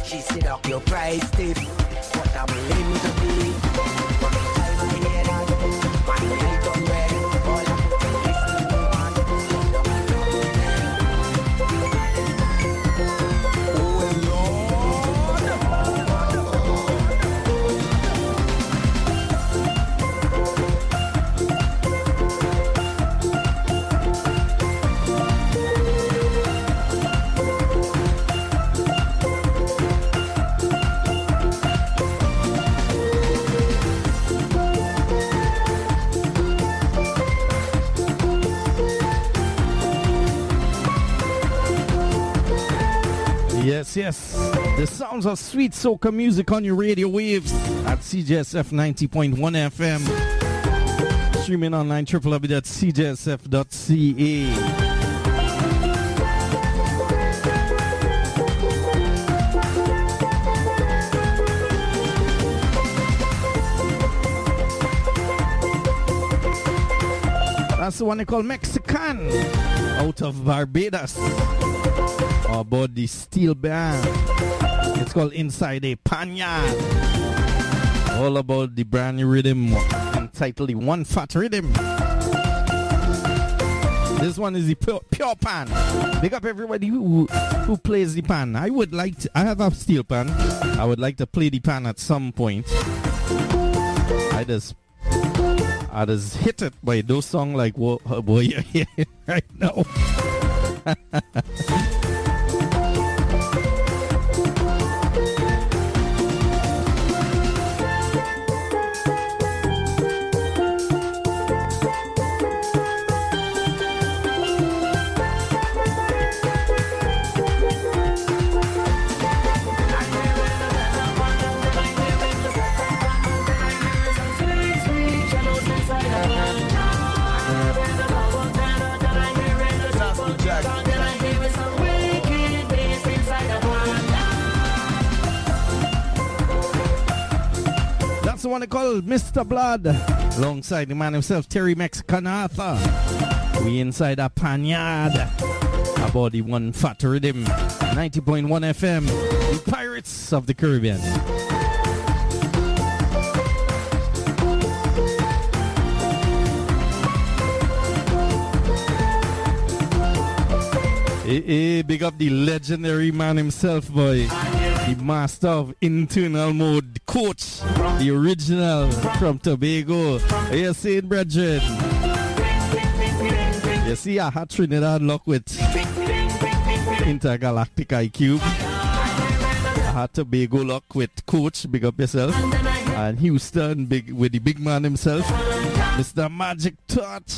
She sit up your price stiff, but I'm willing to believe. From the time I hear that, my head done red. All I put in this little man, don't alone. Oh Yes, yes. The sounds of sweet soca music on your radio waves at CJSF 90.1 FM. Streaming online www.cjsf.ca. That's the one they call Mexican out of Barbados. About the steel band. It's called Inside a Panyard. All about the brand new rhythm entitled the One Fat Rhythm. This one is the pure pan. Big up everybody who plays the pan. I have a steel pan. I would like to play the pan at some point. I just hit it by those songs like what boy you're hearing right now. That's the one they call Mr. Blood, alongside the man himself, Terry Mexican Arthur. We inside a panyard about the One Fat Rhythm, 90.1 FM, the Pirates of the Caribbean. Hey, big up the legendary man himself, boy. The master of internal mode, the coach, the original from Tobago. You see it, brethren? You see, I had Trinidad luck with Intergalactic IQ. I had Tobago luck with coach, big up yourself. And Houston, with the big man himself, Mr. Magic Touch.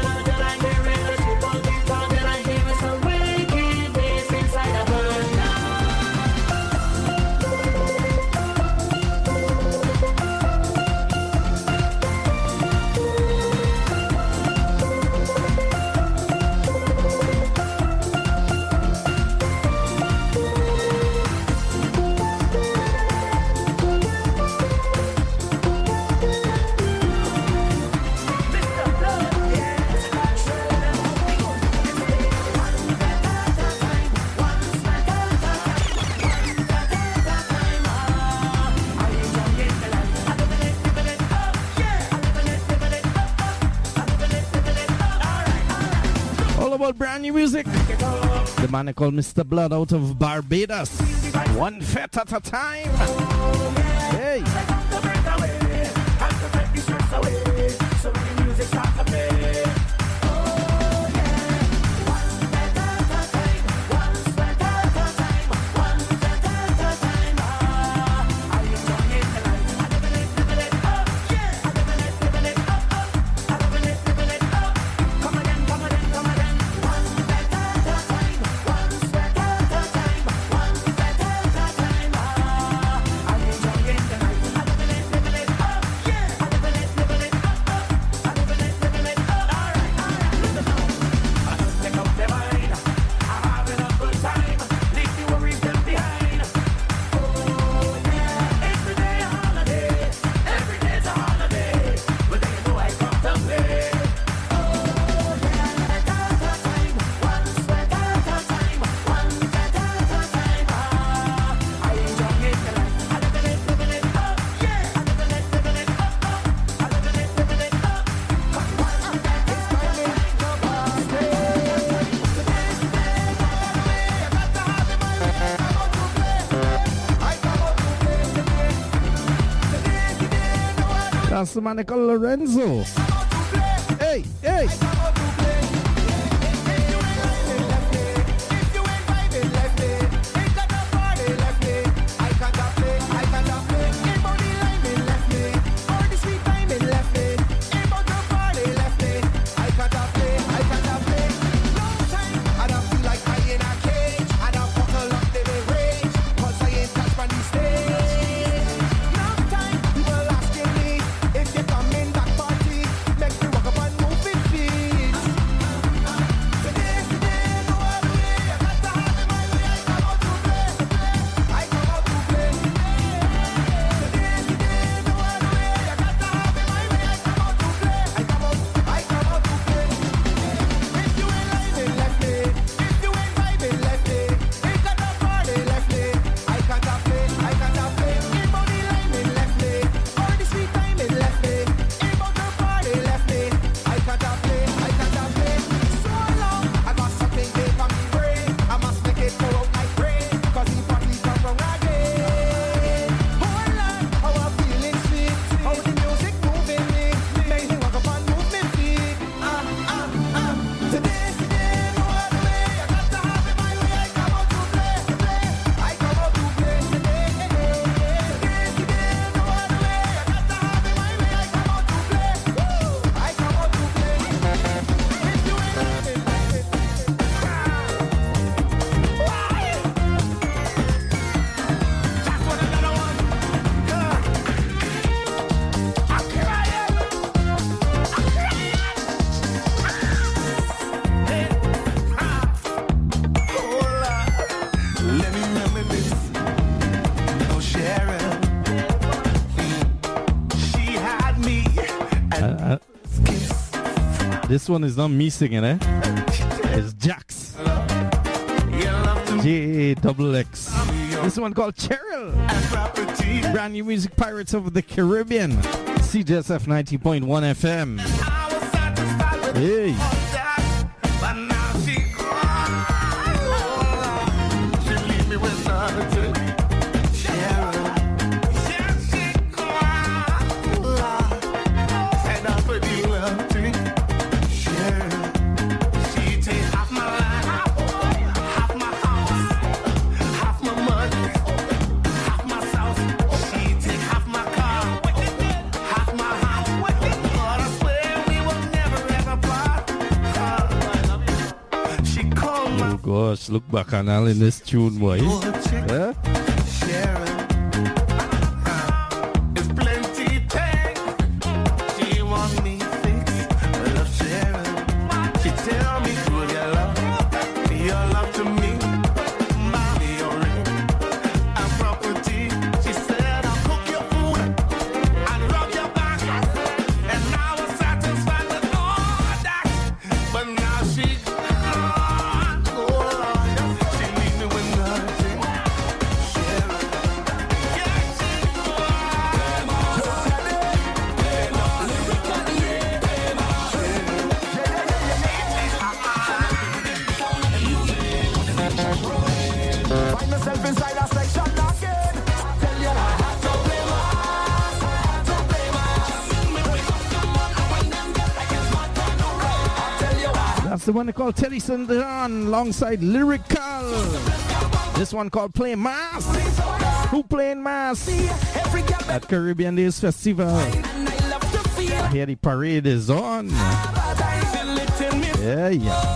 Brand new music. The man I call Mr. Blood out of Barbados. One fet at a time. Hey. That's the man called Lorenzo. Hey, hey. This one is not me singing, eh? It's Jax. J-A-X-X. This one called Cheryl. Brand new music, Pirates of the Caribbean. CJSF 90.1 FM. Hey. Gosh, look back on all in this tune, boy. Yeah? The one called Teddy Sandron alongside Lyrical. This one called Playing Mass. Who playing Mass at Caribbean Days Festival? Here the parade is on. Yeah, yeah.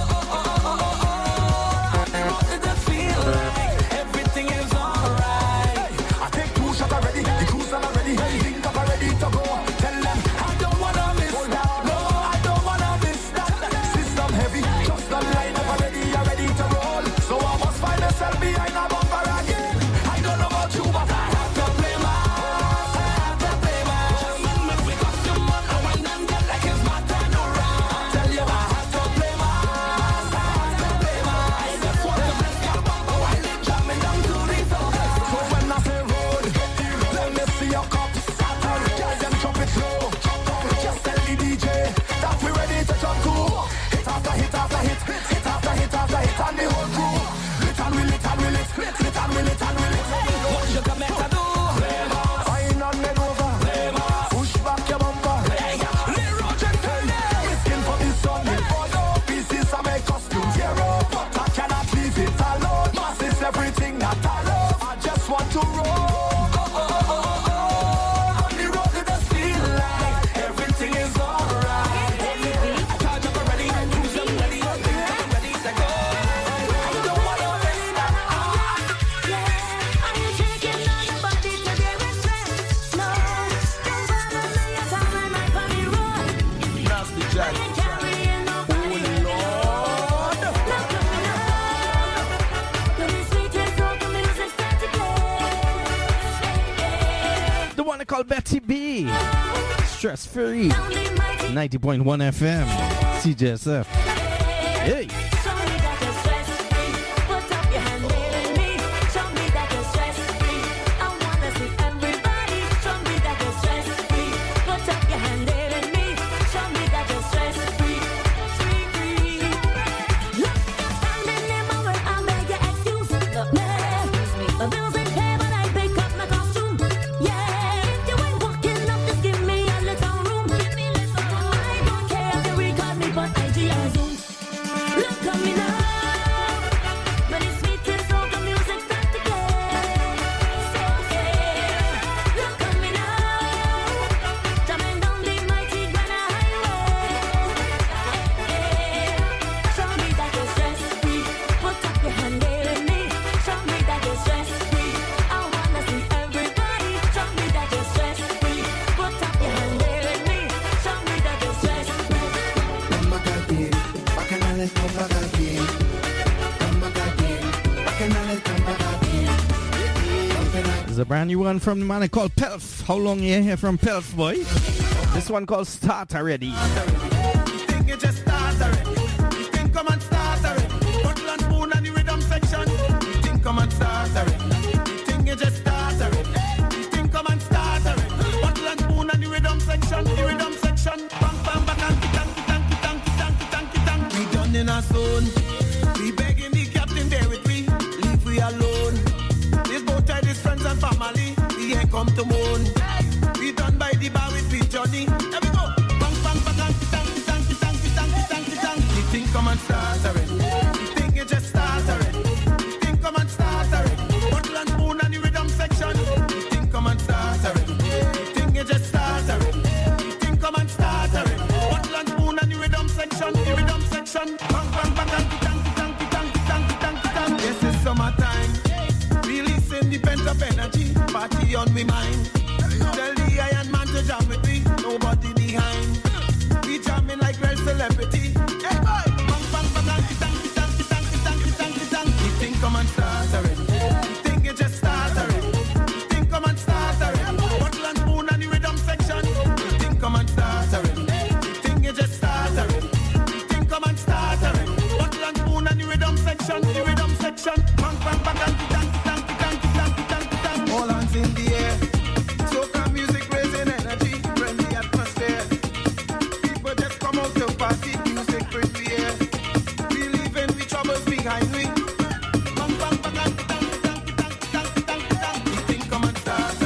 to roll. On the road it does feel like everything is alright. Charge up already, cruise up ready, think I'm ready to go. Don't wanna miss that. Are you taking nobody to their respect? No, don't bother me at all when my body roll. Nasty Jack. I ain't carrying nobody to their Lord. When the sweetest soca music starts to play. The one called Betty B. Stress free. 90.1 FM. CJSF. Hey. Show me that you're stress-free. Put up your hand there in me. Show me that you're stress-free. I wanna see everybody. Show me that you're stress-free. Put up your hand there in me. Show me that you're stress-free. Free. Look, standing in my way, I beg your excuse. Look, my bills ain't paid, but I pick up my costume. Yeah, if you ain't walking up, just give me a little room. I don't care if you record me, but IG and Zoom. Look at me now, when it's sweet and soca music start to play. Look at me now, jamming down the mighty Ghana highway. Show me that you're stress-free. Put up your hand there in me. Show me that you're stress-free. I wanna see everybody. Show me that you're stress-free. Put up your hand there in me. Show me that you're stress-free. There's a brand new one from the man called Pelf. How long you here from Pelf, boy? This one called Start Already. Think you just start already. Think come and start already. Bottle and spoon and the rhythm section. Think come and start already. Think you just start already. Think come and start already. Bottle and spoon and the rhythm section. The rhythm section. Bang bang bang tanky tanky tanky tanky tanky tanky tanky. We done in our zone. We begging the captain there with we. Leave we alone. This boat ride is friends and family. We ain't come to moan. We done by the bar with Pete Johnny. There we go. Bang bang bang tanky tanky tanky tanky tanky tanky tanky. The thing come and start already. The thing you just start already. The thing come and start already. Bottle and spoon and the rhythm section. The thing come and start already. The thing you just start already. The thing come and start already. Bottle and spoon and the rhythm section. The rhythm section. Bang bang bang tanky tanky tanky tanky tanky tanky tanky. This is summertime. Releasing the pent up energy. Party on me mind. Tell the Iron Man to jam with me. Nobody behind. We jamming like real celebrity. Hey boy. Bang bang bang tanky tanky tanky tanky tanky tanky tanky. The thing come and start already. The thing you just start already. The thing come and start already. Bottle and spoon and the rhythm section. The thing come and start already. The thing you just start already. The thing come and start already. Bottle and spoon and the rhythm section. The rhythm section. Bang bang bang tanky tanky tanky tanky tanky tanky tanky. All hands in the air. Soca music raising energy, friendly atmosphere. People just come out to party, music bring the air. We leaving the troubles behind we. Bang bang bang tanky tanky tanky tanky tanky tanky tanky. The thing come and start.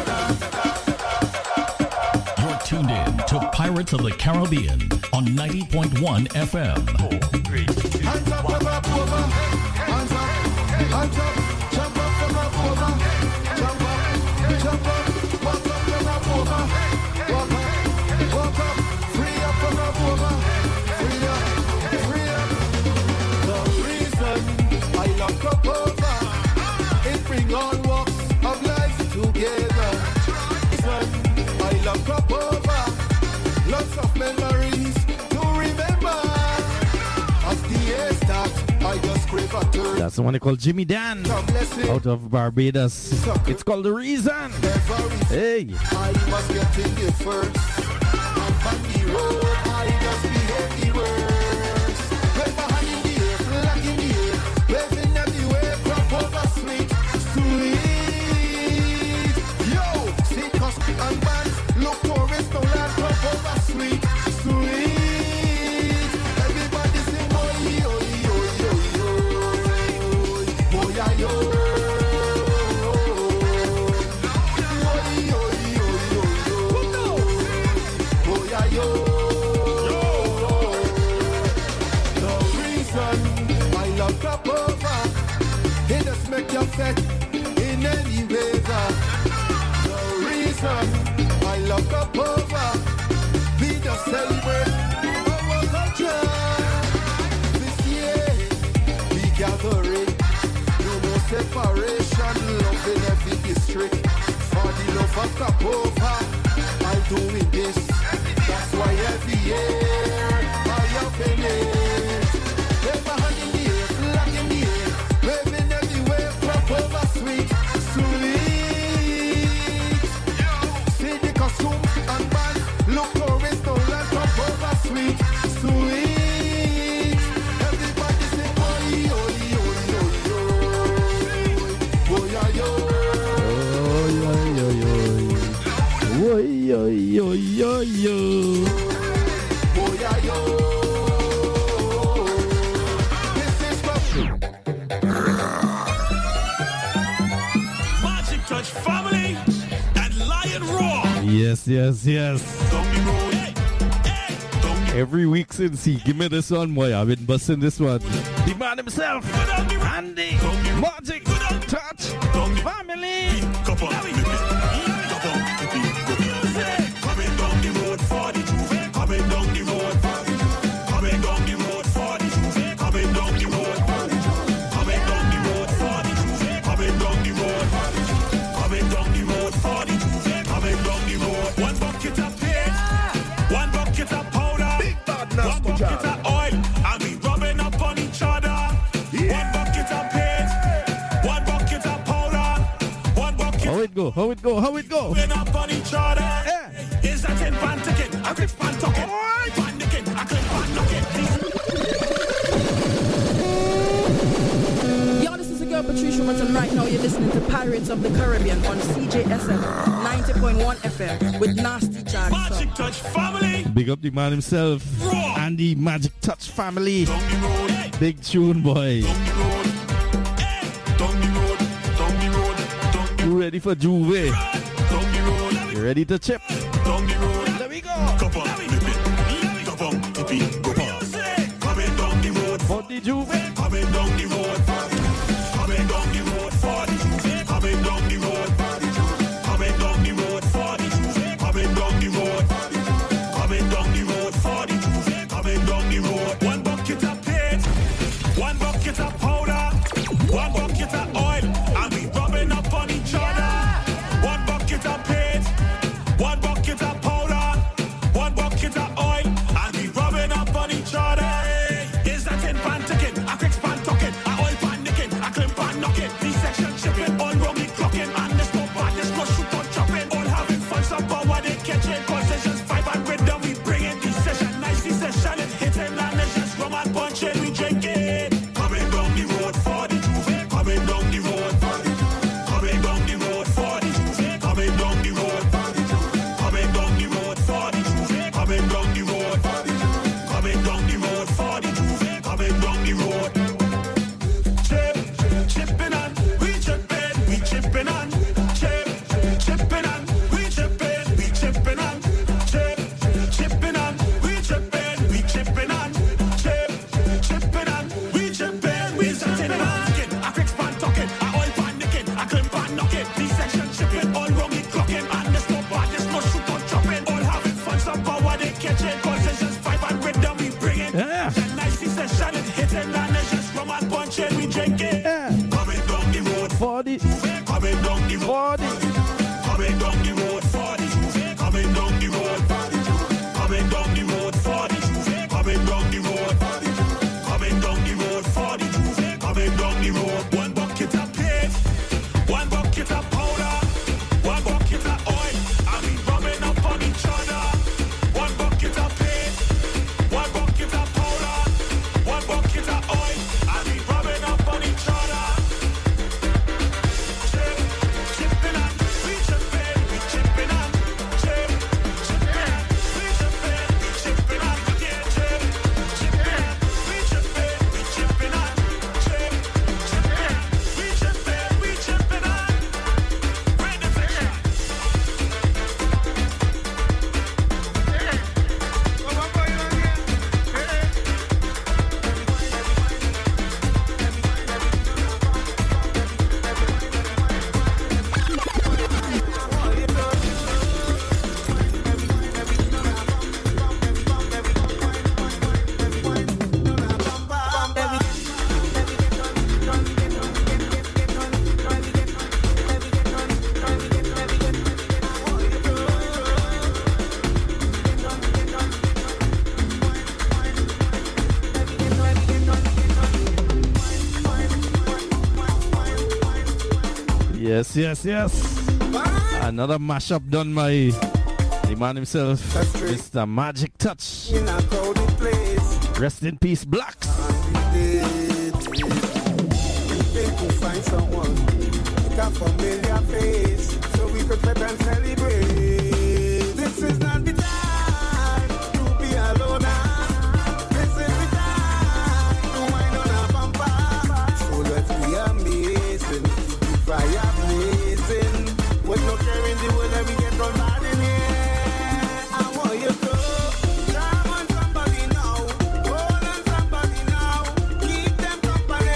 You're tuned in to Pirates of the Caribbean on 90.1 FM. Hands up, up, up, over. Hands up, hands up. Jump up from up over. Jump up, jump up. Walk up from up over. Walk up, walk up. Free up from up over. Free up, free up. The reason I love Crop Over, it bring all walks of life together. Reason I love Crop Over, lots of memories to remember. As the years start, I just crave a turn. That's the one called Jimmy Dan out of Barbados. It's called The Reason. Hey. I was getting it first. I'm on the road, I just behave the worst. Wave my hand in the air, flag in the air. Waving everywhere, Crop Over sweet, sweet. Yo, see custom and bands, look tourists, no land, Crop Over sweet, sweet. Everybody sing, boy, yo, yo, yo, yo. Boy, yo. Boy, yo, yo, yo. separation, love in every district. For the love of Kapova, I'm doing this. That's why every year I up in it. Wave my hand in the air, flag in the air, waving everywhere, Kapova sweet, sweet. See the costume and band, look tourist, no land, Kapova sweet, sweet. Everybody say, oi, oi, oi, oi, oi, oi, yo. Oi, oi, oi, oi, yo. Magic Touch family and Lion Roar. Yes, yes, yes. Down the road. Hey, down the Every week since he give me this one, boy, I've been busting this one. The man himself, Andy, Magic Touch family. Coming down the road for the truth. Coming down the road. Coming down the road for the truth. Coming down the road. Coming down the road for the truth. Coming down the road. Coming down the road for the truth. Coming down the road. One bucket of paint, one bucket of powder, one bucket of oil, and we rubbing up on each other. One bucket of paint, one bucket of powder, one bucket. How it go? How it go? How it go? Rubbing up on each other. Yeah. Is that in pan ticket? I clip pan tucket. Pan ticket. I clip pan tucket. Yo, this is the girl Patricia Merton. Right now you're listening to Pirates of the Caribbean on CJSM 90.1 FM with Nasty Chance. Magic Touch family. Big up the man himself, Andy Magic Touch family. Down the road. Hey, Big tune, boy. down the road. Hey, down the road. Down the road. Down the You ready for Juve? road. Down the road. You ready to chip? Down the road. There we go. Come on, flip it. Come on, flip it. Go on. Coming down the road. For the Juve. Coming down the road. Coming down the road for the truth. Coming down the road. Coming down the road for the truth. Coming down the road. Coming down the road for the truth. Coming down the road. One bucket of paint, one bucket of powder, one bucket of oil, and we rubbing up on each other. One bucket of paint, one bucket of powder, one bucket of oil, and we rubbing up on each other. Is that in pan ticket? I click pan tucket, I oil pan nicking, I climb pan knocket. D-section chipping, all wrongly clocking, and there's no badness, no shoot on chopping. All having fun, some power they catching. Concessions 5 and rhythm, we bringing D-session. Nice D-session, it hitting, and it's just rum and punching, we drinking. Coming down the road for the truth. Coming down the road. Coming down the road for the truth. Coming down the road. Coming down the road for the truth. Coming down the road. Coming down the road for the truth. Coming down the road. Chip, chipping on, we chipping on. Chip, chipping on, we chipping on. Chip, chipping on, we chipping on. Chip, chipping on, we chipping. We sitting in a ticket, I click pan tucket, I oil pan nicking, I climb pan knocket. D-section chipping, all wrongly clocking, and there's no badness, no shoot on chopping. All having fun, some power they catching. Concessions 5 and rhythm, we bringing. Yeah. Nice D-session, it hitting, and it's just rum and punching, we drinking. Yeah. Coming down the road, For the coming down the road, For the coming down Yes. Another mashup done by the man himself, Mr. Magic Touch. In a crowded place. Rest in peace, Blacks. To find someone with a familiar face, so we could let and celebrate. This is not the time to be alone. This is the time to wind on a bumper. So let's be amazing, keep the fire blazing. With no care in the world that we get from bad in here. I want you to charm on somebody now, hold on somebody now, keep them company.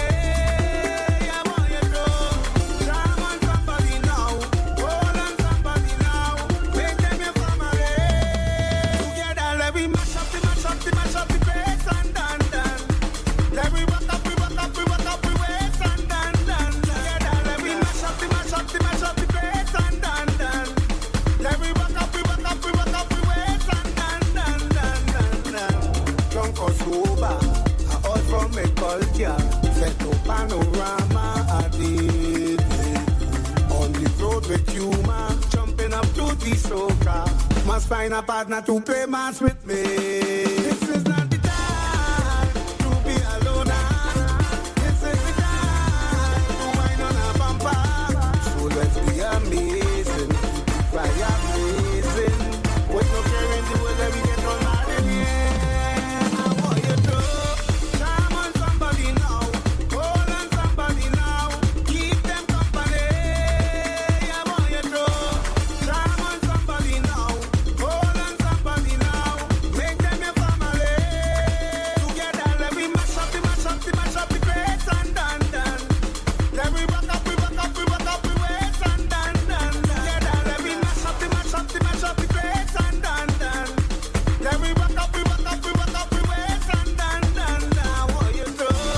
Set up panorama at it. On the road with humor, jumping up to the soca. Must find a partner to play mass with me. This is not the time to be alone. This is the time to wind on a bumper. So let's be amazing, keep the fire blazing. With no care in the world that we get on mad in here. I want you to charm on somebody now, hold on somebody now, keep them company. I want you to charm on somebody now, hold on somebody now, make them your family. Together let we mash up the place and done. Let we rock up, we waist and done. Together let we mash up the place and done. Let we rock up, we waist and done. I want you to.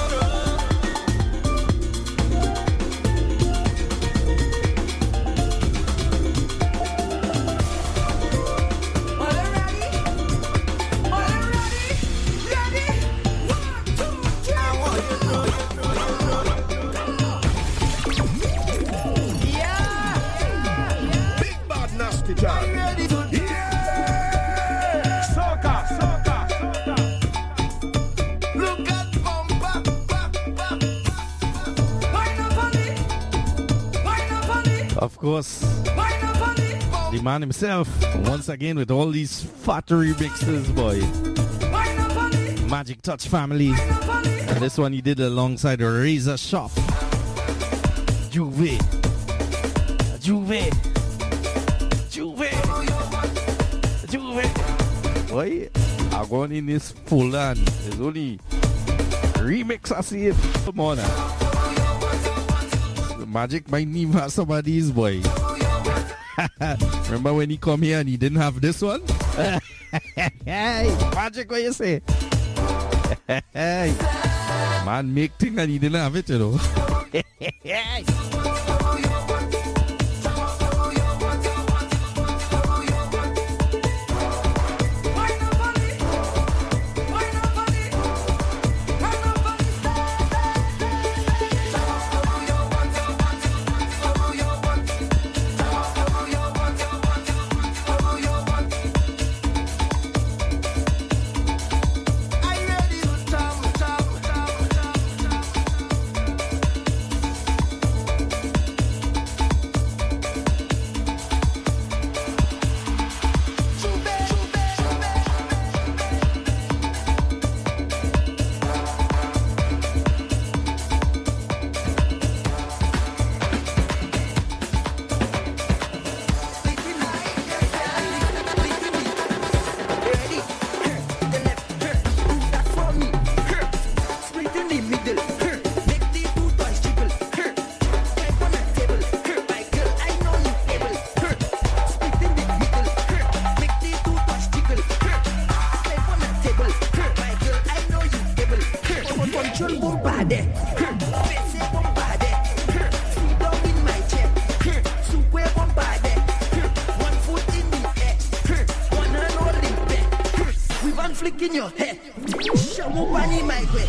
Big bad nasty John. Yeah! Soca. Look at bumper. Of course, the man himself, once again with all these fat remixes, boy. Magic Touch family. And this one he did alongside a Razor Shop. Juve. Boy, I'm going in this full on. There's only remix I see it. Come on now. The Magic might even have some of these, boy. Remember when he come here and he didn't have this one? Hey, Magic, what you say? Hey, man make thing and he didn't have it, you know. Hey.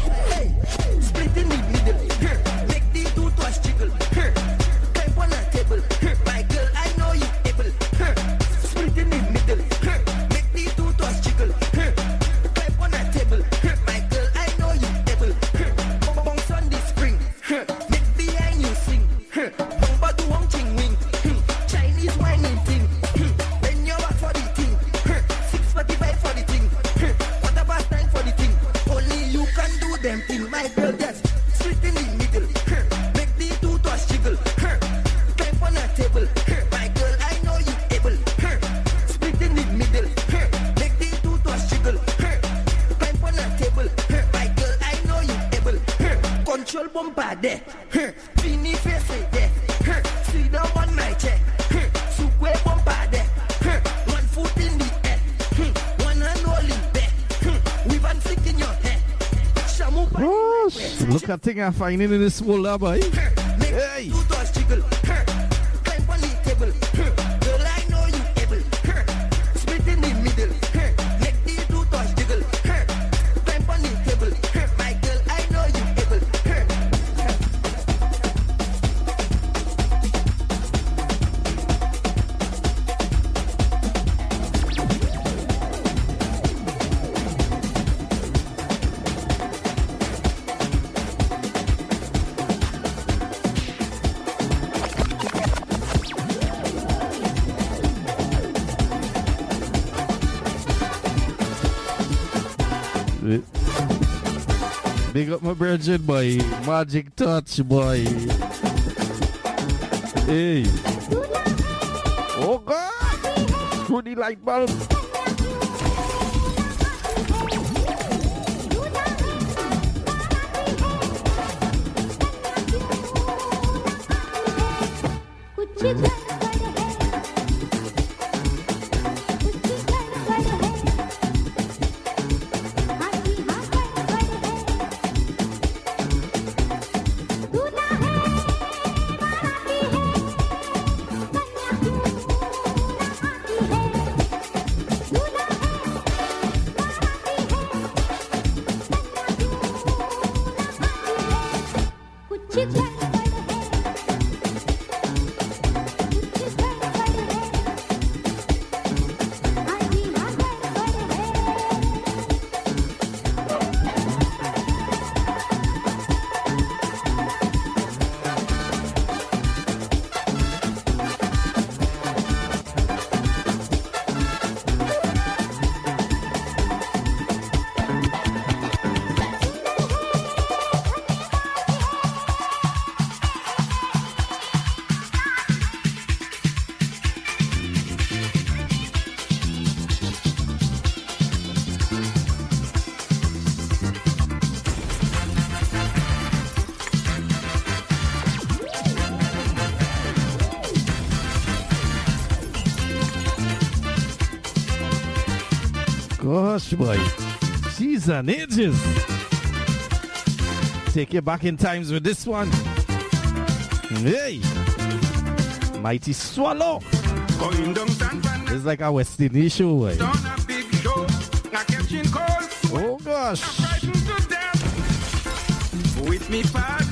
Split in the middle, make the two toys jiggle. Climb on a table, Look at thing I find in this folder, boy. Hey. You touch jiggle. Climb on the table. Girl, I know you able. Split in the middle. Make the two touch jiggle. Climb on the table. My girl, I know you able. Big up my virgin boy, Magic Touch boy. Hey. Oh God! Through the light bulb. Gosh, boy. Jeez and ages. Take you back in times with this one. Hey. Mighty Swallow. Going down San Fernando. It's like a West Indies show, boy. Done a big show. I catching cold. Oh, gosh. Frightened to death. With me father.